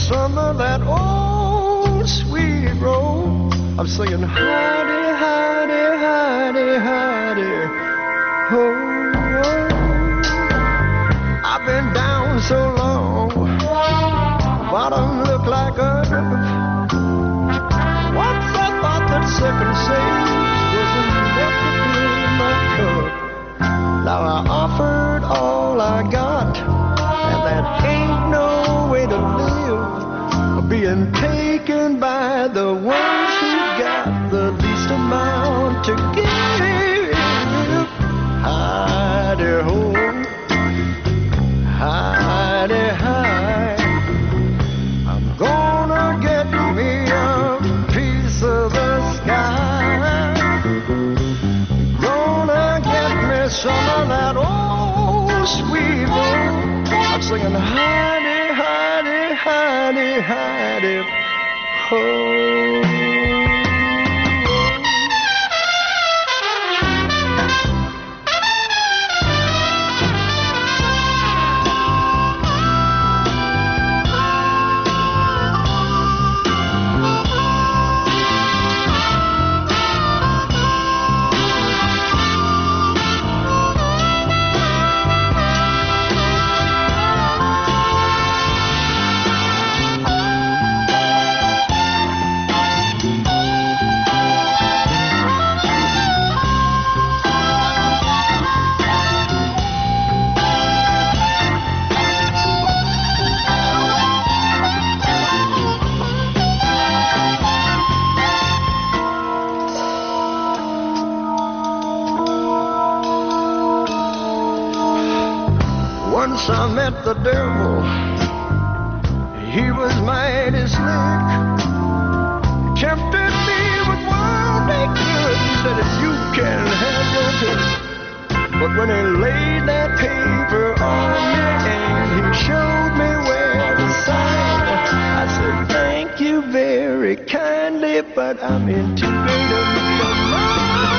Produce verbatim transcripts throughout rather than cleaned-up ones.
some of that old sweet roll. I'm singing hidey, hidey, hidey, hidey, ho. I've been down so long, bottom look like earth. Once I thought that second sage was enough to fill my cup. Now I offered all I got, and that ain't no way to live. Being taken by the ones who got the least amount to give. Hidey ho, hidey hi. I'm gonna get me a piece of the sky. Gonna get me some of that old sweet roll. I'm singing hidey, hidey, hidey, hidey, ho. Once I met the devil, he was mighty slick. Tempted me with worldly goods, said if you can have your pick. But when he laid that paper on me and he showed me where to sign, I said thank you very kindly, but I'm in too great a need of mine.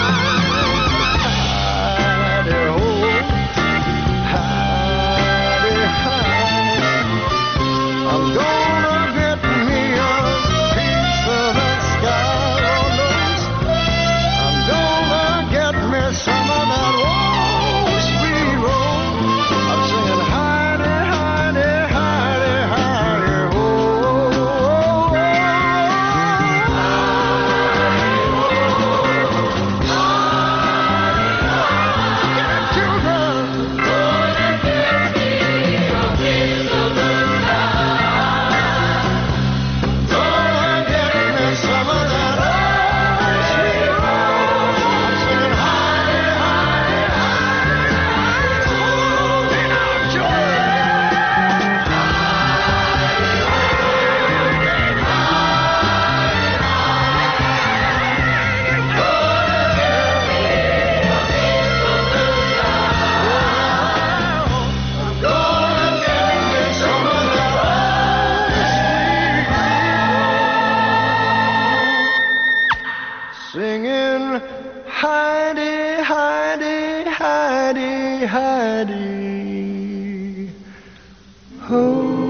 I'm gonna get me a piece of the sky on those. I'm gonna get me some of that old sweet roll. I'm singing hidey, hidey, hidey, hidey, ho. Get children. Gonna get me a piece of the singing hidey, hidey, hidey, hidey, ho.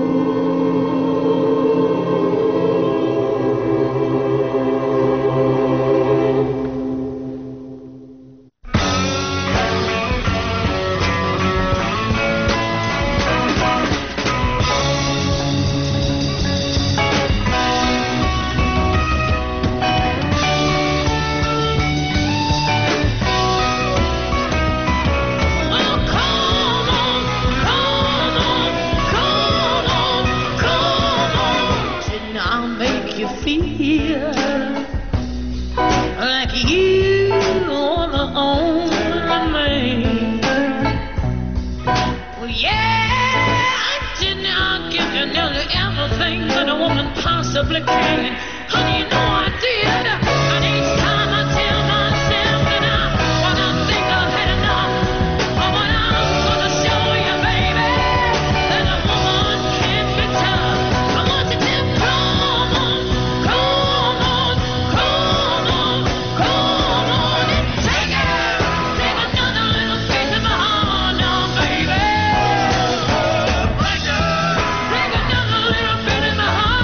Possibly can. Honey, you know I did. And each time I tell myself that I wanna think I've had enough. But when I'm gonna show you, baby, that a woman can be tough. I want you to come on, come on, come on, come on and take it. Take another little piece of my heart now, baby. Take another little bit of my heart.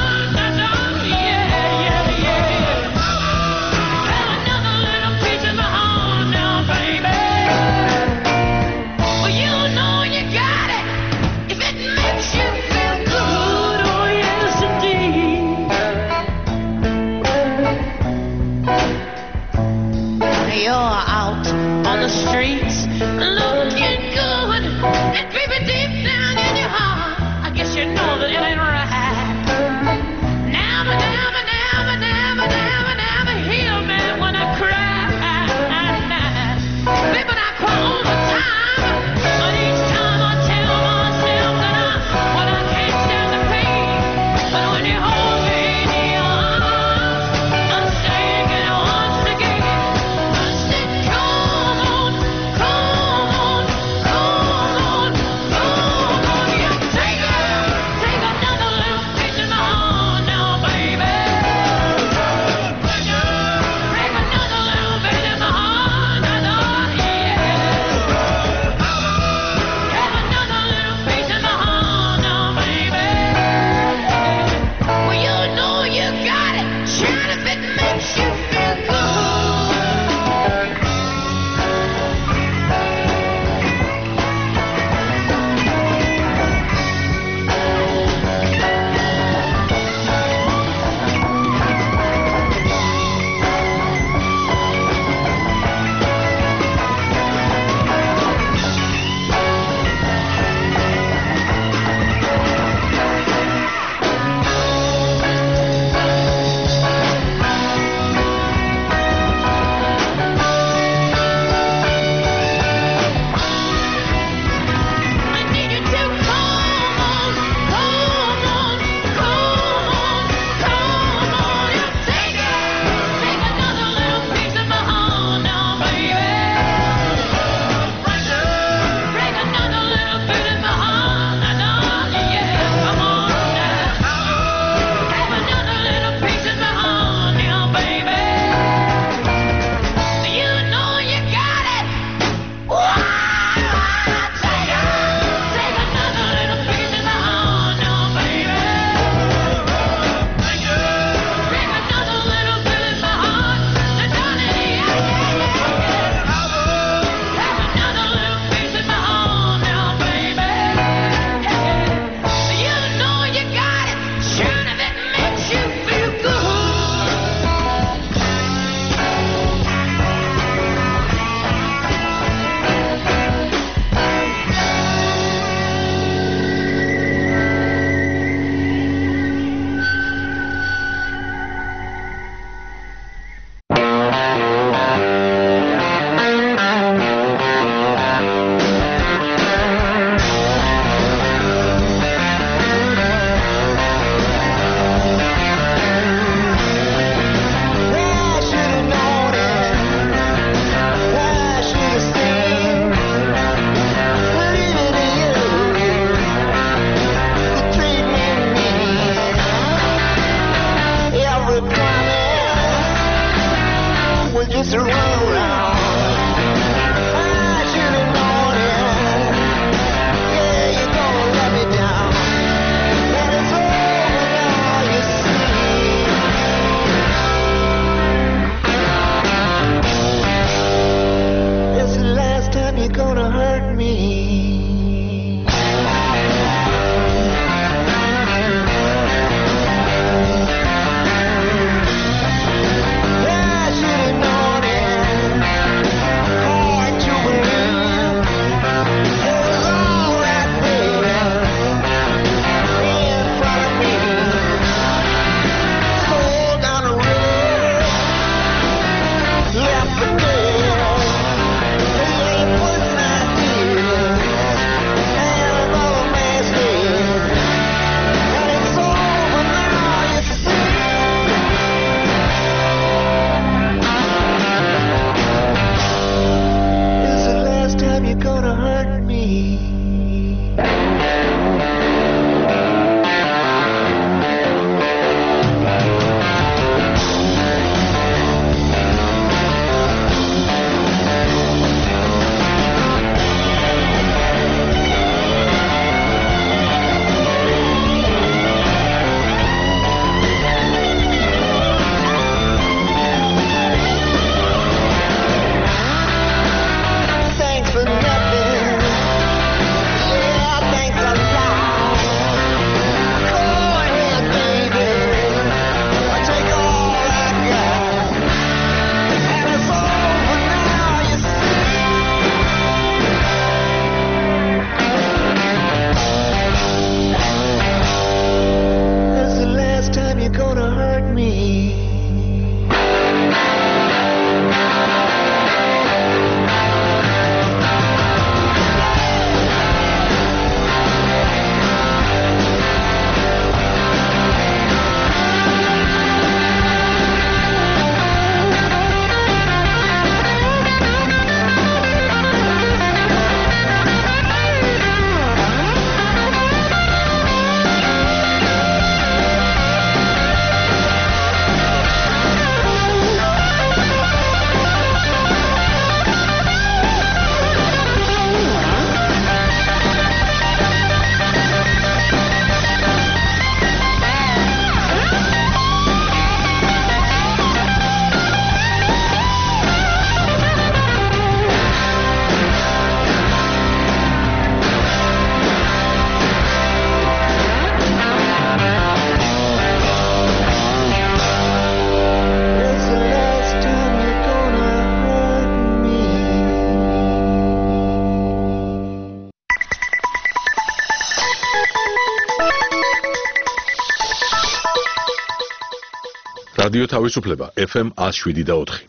რადიო თავისუფლება ეფ ემ one oh seven და four.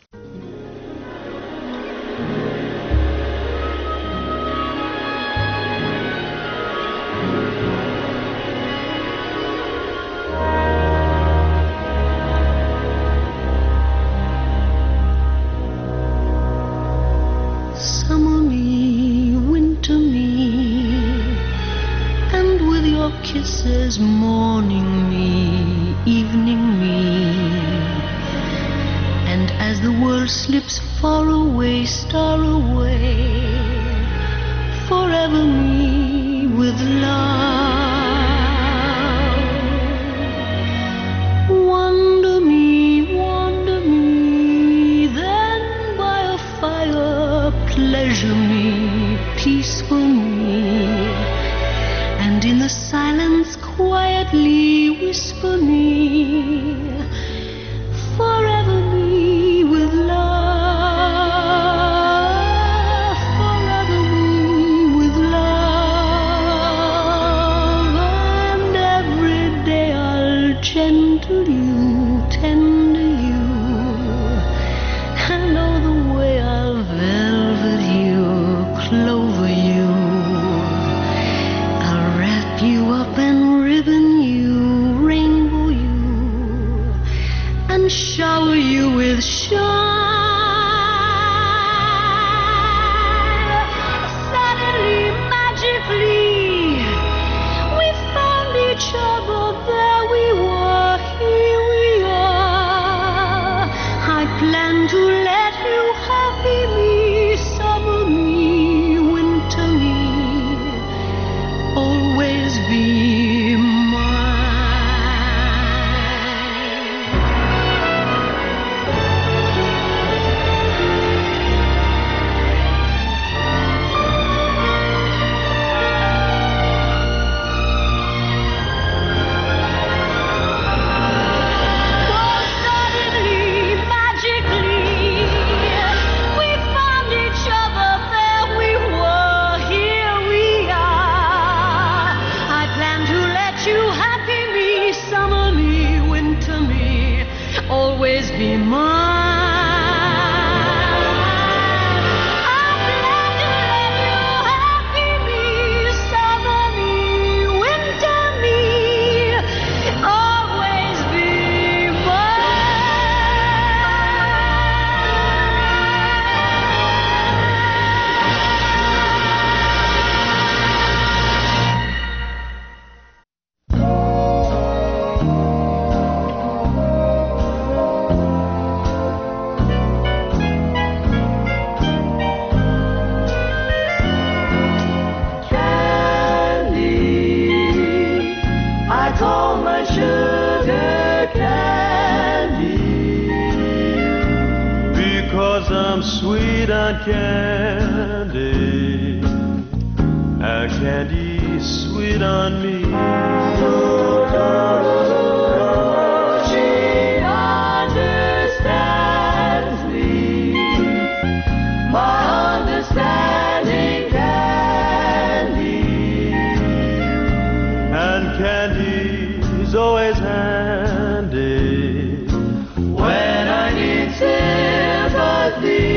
Summer me, winter me, and with your kisses morning me, evening me, and as the world slips far away, star away, forever me with love. Wander me, wander me, then by a fire pleasure me, peaceful me, and in the silence quietly whisper me, forever me with love, forever me with love, and every day I'll gentle you, tender you, and oh the way I'll velvet you, clover you, I'll wrap you up and ribbon you, rainbow you, and shower you with shine. Suddenly, magically, we found each other. There we were, here we are. I plan to let you happy me, summer me, winter me, always be mine. Oh, suddenly, magically, we found each other. There we were, here we are. I plan to let you happy me, summer me, winter me, always be mine. I plan to let you happy me, summer me, winter me, always be candy. I call my sugar candy because I'm sweet on candy, and candy is sweet on me. She understands me, my understanding candy, and candy's always handy when I need sympathy.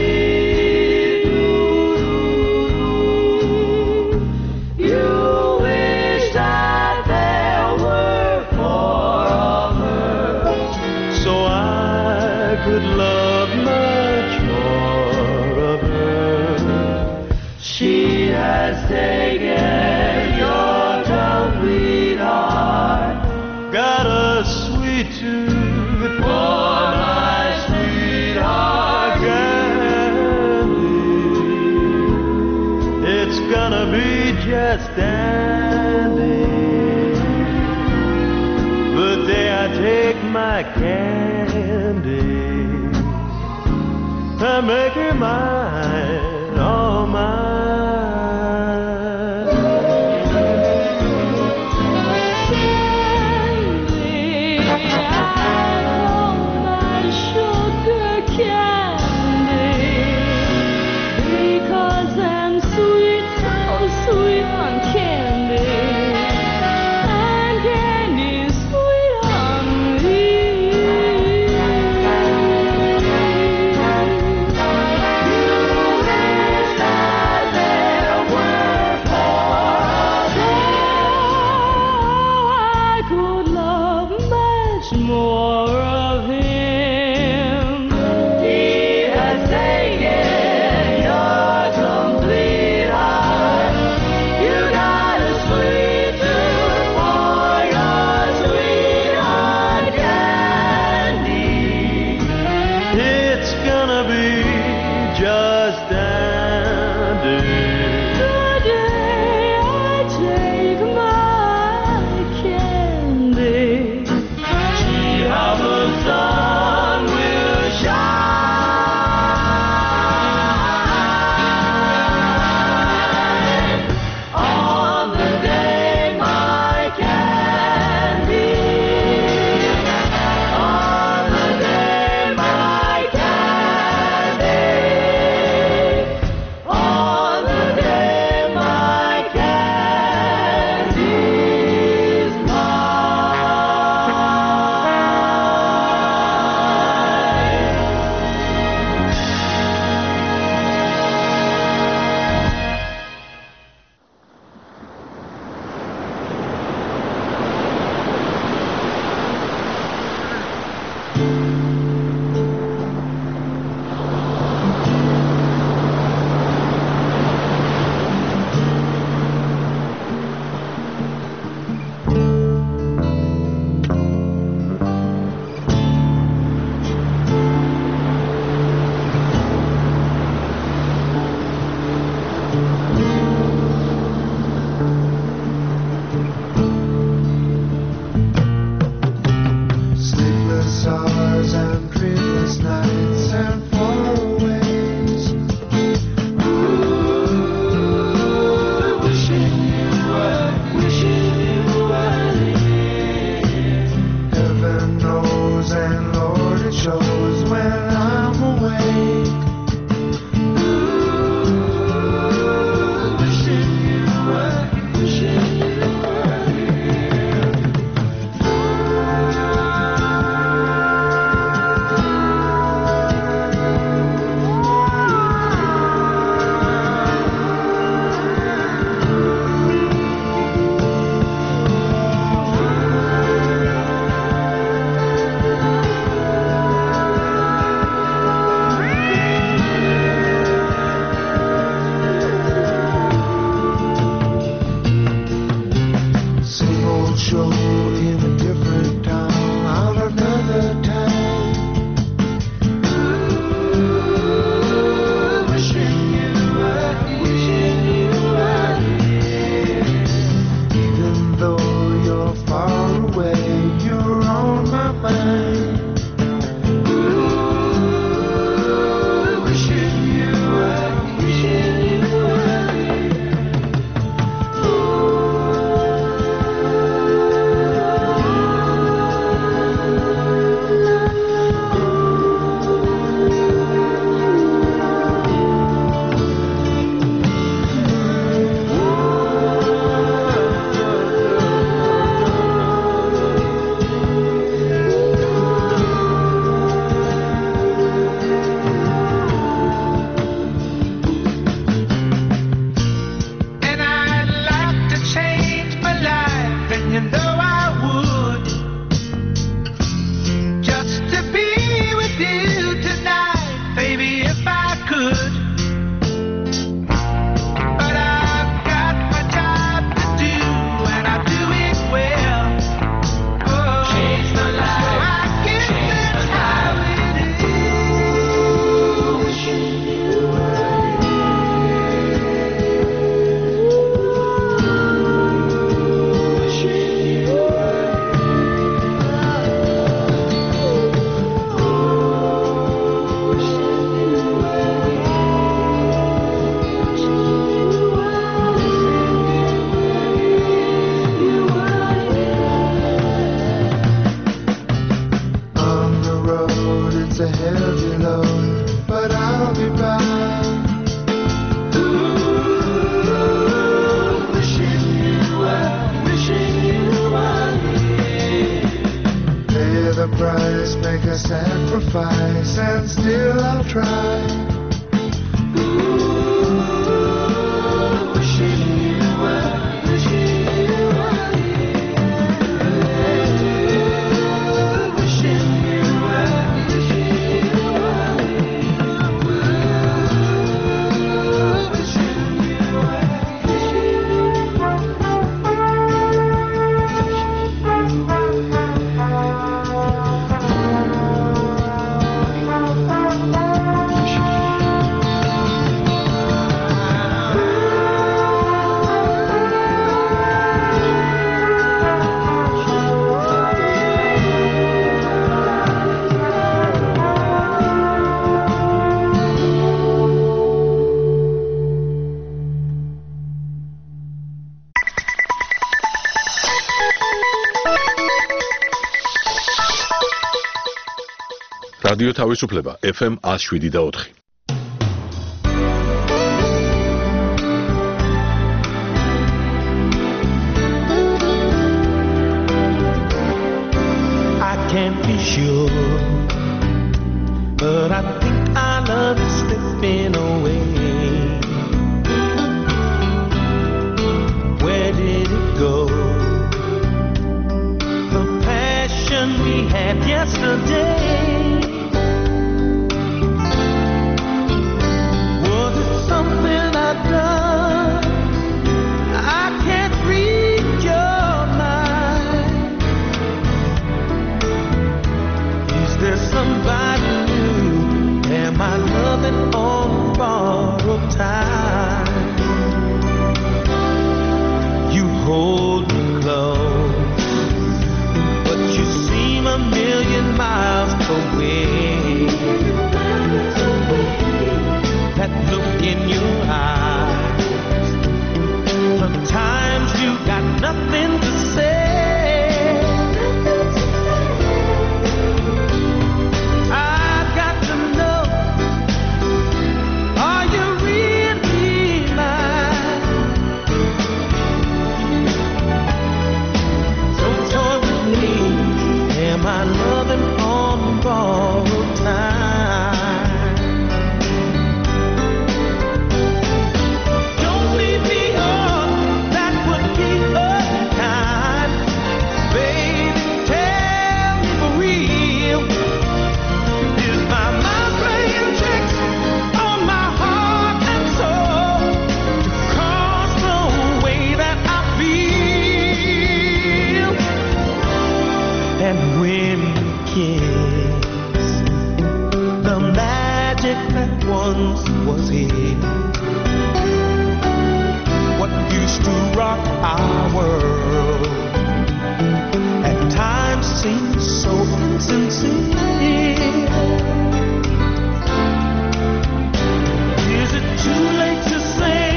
You wish that there were more of her, so I could love much more of her. She has taken your complete heart, got a sweet tooth for my sweetheart candy. It's gonna be just dandy the day I take my candy and make her mine, all mine. Candy, I call my sugar candy because I'm sweet, so sweet on candy, and candy's sweet on me. more of him. He has taken your complete heart. You got a sweet tooth for your sweetheart candy. It's gonna be just dandy. Today I take my candy. See how the sun will shine on the day my candy, on the day my candy, on the day my candy's Sleepless hours and dreamless nights and faraways. Ooh, wishing you were, wishing you were here. Heaven knows and Lord it shows when I'm awake. Ooh, wishing you were, wishing you were here. Same old show in a different town, on another time. Ooh, wishing you were, wishing you were here. Even though you're far away, you're on my mind. Ooh, wishing you were, wishing you were here. And I'd like to change my life, and you know I would, just to be with you tonight, baby, if I could. But I've got my job to do, and I do it well. Oh, change my life, so I guess that's how it is. Wishing you were on the road, it's a heavy load, but I'll be back. Ooh, wishing you were, wishing you were here. Pay the price, make a sacrifice, and still I'll try. Ooh, wishing you were, wishing you were here. რადიო თავისუფლება ეფ ემ one oh seven point four. I can't be sure, but I think I love is slipping away. Where did it go? The passion we had yesterday. Was it something I've done? I can't read your mind. Is there somebody new? Am I loving on borrowed time? You hold me close, but you seem a million miles away. That look in your eyes, sometimes you got nothing to say. I've got to know, are you really mine? So toy with me, am I loving on borrowed time? Don't leave me on, that would be unkind. Baby, tell me for real, is my mind playing tricks on my heart and soul to cause the way that I feel? And when we kiss, the magic that once was here, what used to rock our world at times seems so insincere. Is it too late to say,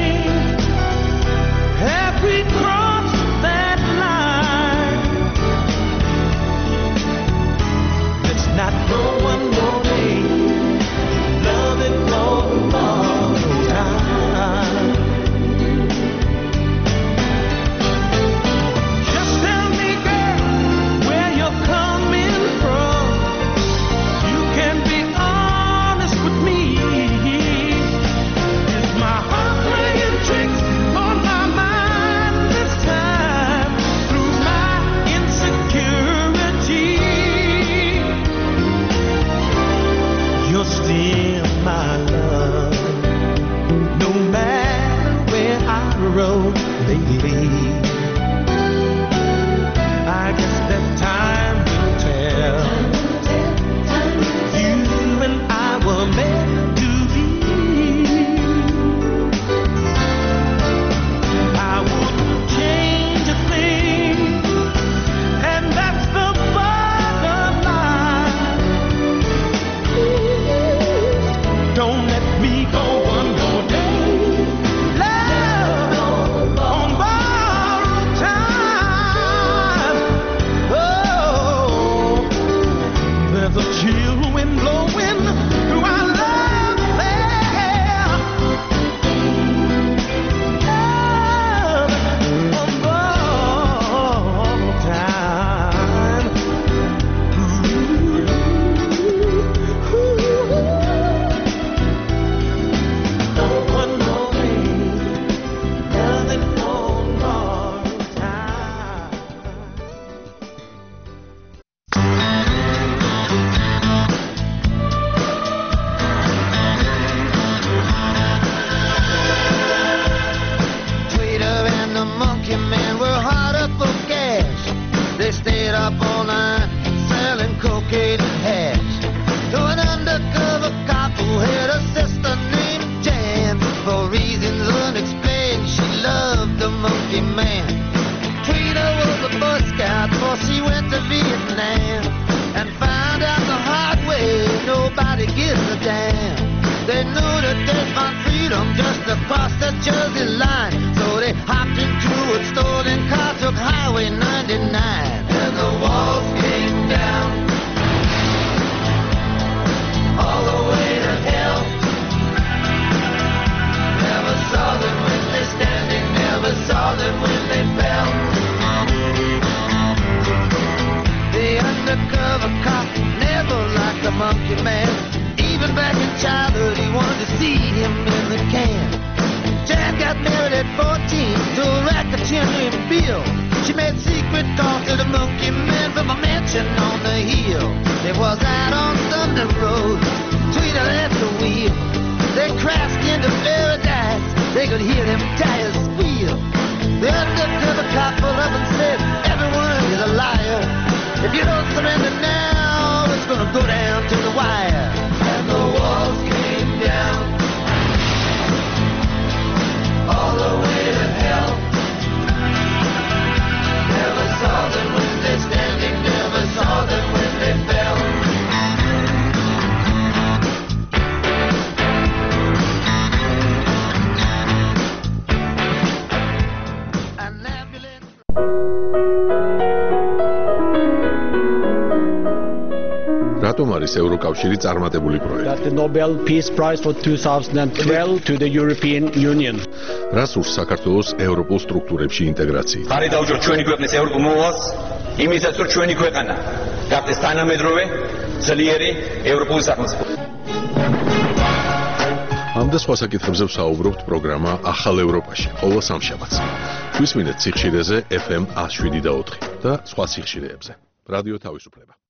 have we crossed that line? Let's not go one more day, love it no more time. Just tell me, girl, where you're coming from. You can be honest with me. Is my heart playing tricks on my mind this time through my insecurity? You're still my love, no matter where I roam lately. I guess that time will tell. You and I were meant to be. I wouldn't change a thing, and that's the bottom line. Don't let me go one more day. Love on borrowed time. Oh, there's a chill wind blowing through our love affair. Love on borrowed time. One more day, loving on borrowed time. Tweeter and the Monkey Man were hard up for cash. They stayed up all night selling cocaine and hash. To an undercover cop who had a sister named Jan. For reasons unexplained, she loved the Monkey Man. Tweeter was a Boy Scout before she went to Vietnam, and found out the hard way nobody gives a damn. They knew that they'd find freedom just across the Jersey line, so they hopped into a stolen car, took Highway ninety-nine, and the walls came down. of a cop, never liked the monkey man. Even back in childhood, he wanted to see him in the can. Jan got married at fourteen to a racketeer named Bill. She made secret calls to the monkey man from a mansion on the hill. It was out on Thunder Road, Tweeter left the wheel. They crashed into paradise, they could hear them tires squeal. The undercover cop pulled up and said, everyone is a liar. If you don't surrender now, it's gonna go down to the wire. And the walls came down all the way to hell. Never saw them when they're standing, never saw them when they fell. An ambulance. რატომ არის ევროკავშირი წარმატებული პროექტი? That's the Nobel Peace Prize for two thousand twelve to the European Union. რას სურს საქართველოს ევროპულ სტრუქტურებში ინტეგრაციით? ხარი დაუჭროთ ჩვენი ქვეყნის ევროპულ მოვალს, იმისაც რომ ჩვენი ქვეყანა გახდეს თანამედროვე, ძლიერი ევროპული სახელმწიფო. ამ და სხვა საკითხებზე ვსაუბრობთ პროგრამა ახალ ევროპაში, ყოველ სამშაბათს. გვისმინეთ სიხშირეზე ეფ ემ one oh seven და ოთხი და სხვა სიხშირეებზე. რადიო თავისუფლება.